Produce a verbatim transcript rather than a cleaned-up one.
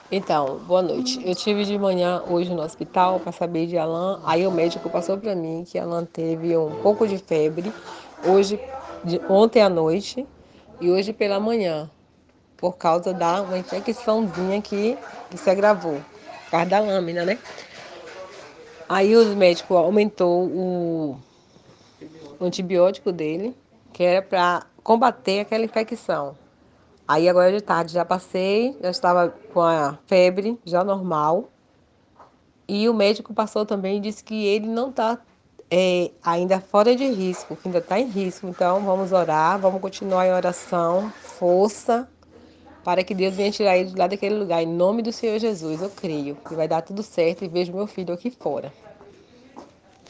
Então, boa noite. Eu tive de manhã hoje no hospital para saber de Alan. Aí o médico passou para mim que Alan teve um pouco de febre hoje, de ontem à noite e hoje pela manhã, por causa da uma infecçãozinha que, que se agravou, por causa da lâmina, né? Aí os médicos aumentou o, o antibiótico dele, que era para combater aquela infecção. Aí agora de tarde já passei, já estava com a febre já normal. E o médico passou também e disse que ele não está é, ainda fora de risco, que ainda está em risco. Então vamos orar, vamos continuar em oração, força, para que Deus venha tirar ele de lá daquele lugar. Em nome do Senhor Jesus, eu creio que vai dar tudo certo e vejo meu filho aqui fora.